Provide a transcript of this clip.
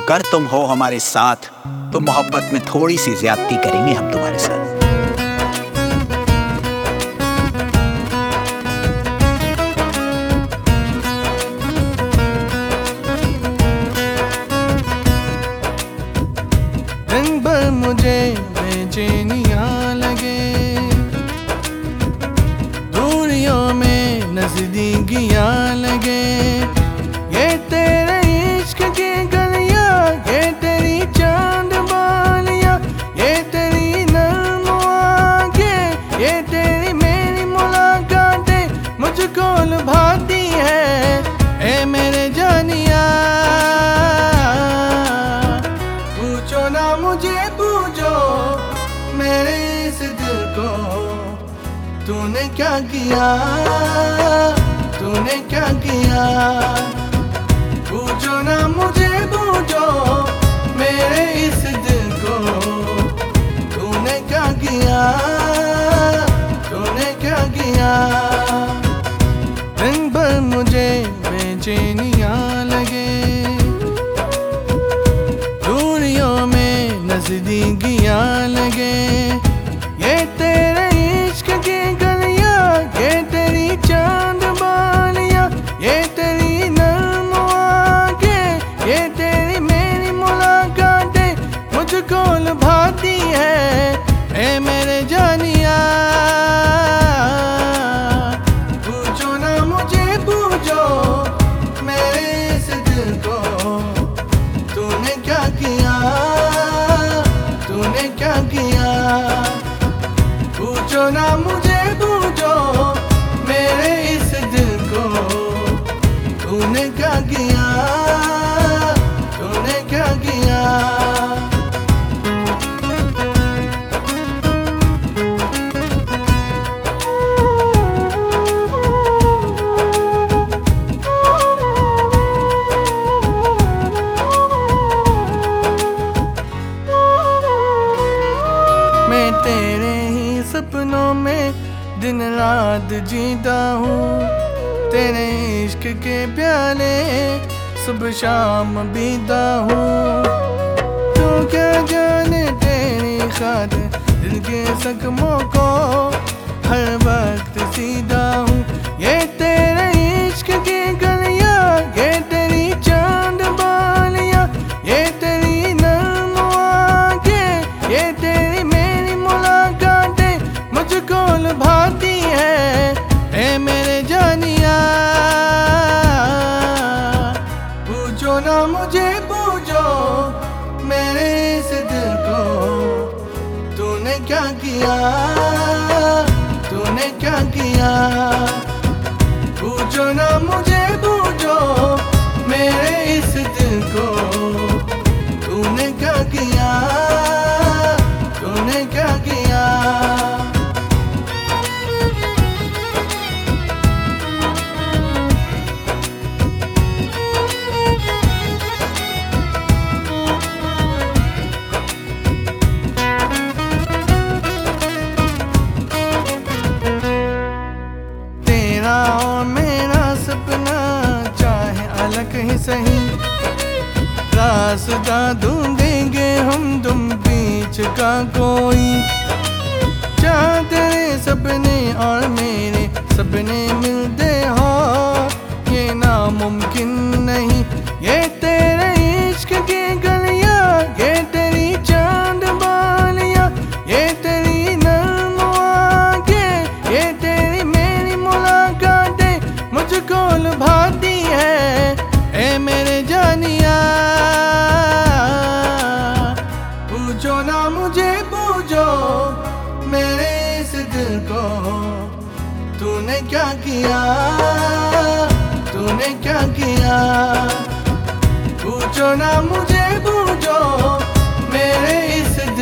अगर तुम हो हमारे साथ तो मोहब्बत में थोड़ी सी ज्यादती करेंगे हम तुम्हारे साथ। दिन भर मुझे बेचैनियाँ लगे, दूरियों में नजदीकियाँ लगे। ये तेरे इश्क की गलियाँ, ये तेरी चांद बालियाँ, ये तेरी नर्म आँखें, ये तेरी मेरी मुलाकातें मुझको लुभाती है। ए मेरे जानिया पूछो ना मुझे, पूछो मेरे इस दिल को तूने क्या किया, तूने क्या किया। पूछो ना मुझे, पूछो मेरे इस दिल को तूने क्या किया, तूने क्या किया। दिन भर मुझे बेचैनियाँ लगे, दूरियों में नजदीकियाँ लगे। ये तेरे इश्क की गलियाँ, ये तेरी चांद बालियाँ, ये तेरी नर्म आँखें, ये तेरी मेरी मुलाकातें मुझको लुभाती है। ए मेरे जानिया पूछो ना मुझे, पूछो मेरे इस दिल को तूने क्या किया, तूने क्या किया। पूछो ना मुझे, पूछो मेरे इस दिल को तूने क्या किया, तूने क्या किया। मैं तेरे ही सपनों में दिन रात जीता हूँ, तेरे इश्क के प्याले सुबह शाम पीता हूँ। तू क्या जाने तेरी खातिर दिल के जख्मों को हर वक्त सीधा हूँ। ये तेरे इश्क की गलियाँ, ये तेरी चांद बालियाँ, ये तेरी नर्म आँखें, ये तेरी मेरी मुलाकातें मुझको लुभाती है। ए मेरे जानिया पूछो ना मुझे, पूछो मेरे इस दिल को तूने क्या किया, तूने क्या किया। पूछो ना मुझे, पूछो मेरे इस दिल को तूने क्या किया, तूने क्या किया। तेरा और मेरा सपना चाहे अलग ही सही, रास्ता ढूंढेंगे हम तुम बीच का कोई। चाहे तेरे सपने और मेरे सपने मिलते हो ये नामुमकिन नहीं। ये तेरे इश्क की गलियाँ, ये तेरी चांद बालियाँ, ये तेरी नर्म आँखें, ये तेरी मेरी मुलाकातें मुझको लुभाती है। ए मेरे जानिया पूछो ना मुझे, पूछो मेरे इस दिल को तूने क्या किया, तूने क्या किया। पूछो ना मुझे, पूछो मेरे इस